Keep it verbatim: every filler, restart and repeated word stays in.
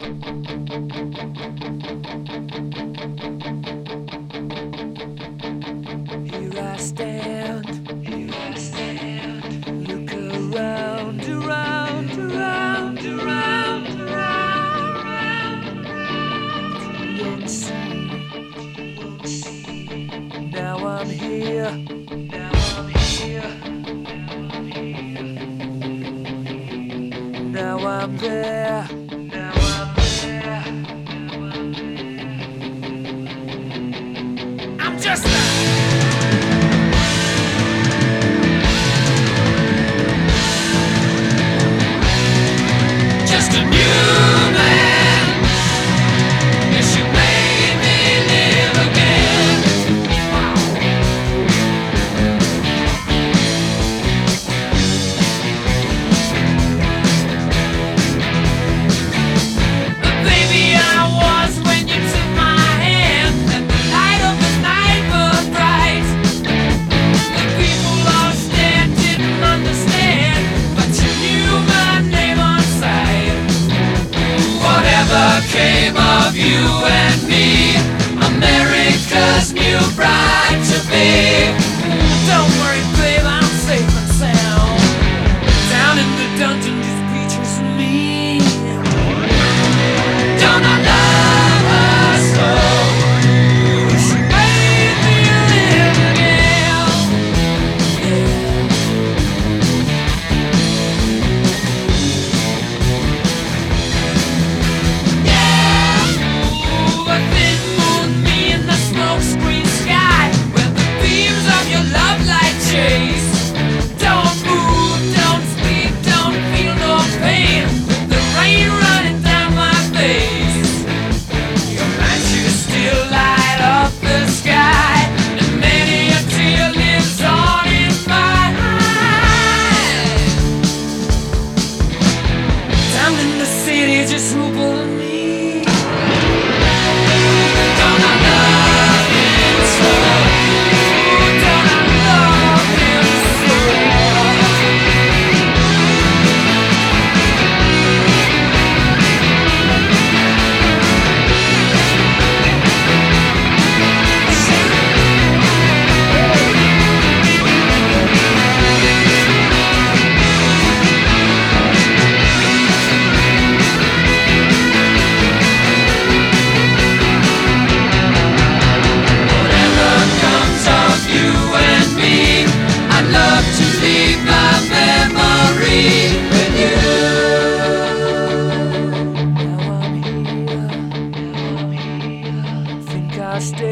Here I stand, here I stand. Look around, around, around, around, around, around. You won't see, you won't see. Now I'm here, now I'm here, now I'm here. Now I'm there, now I'm there, now I'm there. I'm just a Just a new man. Yes, you made me live again. The baby I was when you took my hand, and the light of the night was bright. The people all stand didn't understand, but you knew my name on sight. Whatever came of you and me, America's new bride to be. Don't worry, babe, I'm safe and sound. Down in the dungeon, just creatures and me. Don't I love her so? She made me live again. Ooh, a thin moon, me in the smokescreen sky, where the beams of your love light chase. Don't move, don't speak, don't feel no pain. The rain running down my face. Your matches still light up the sky, and many a tear lives on in my eyes. Down in the city, just who pulling me. Don't I love him so? Don't I love him so? Whatever comes of you and me, I'd love to leave my memory with you. Now I'm here, now I'm here. Think I'll stay.